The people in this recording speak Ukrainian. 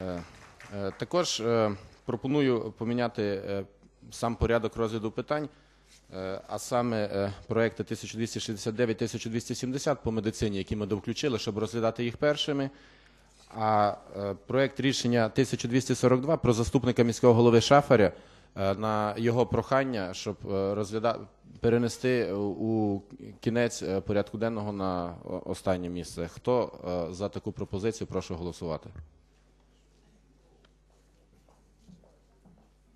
Також пропоную поміняти сам порядок розгляду питань, а саме проекти 1269, 1270 по медицині, які ми довключили, щоб розглядати їх першими, а проект рішення 1242 про заступника міського голови Шафаря на його прохання, щоб перенести у кінець порядку денного на останнє місце. Хто за таку пропозицію, прошу голосувати.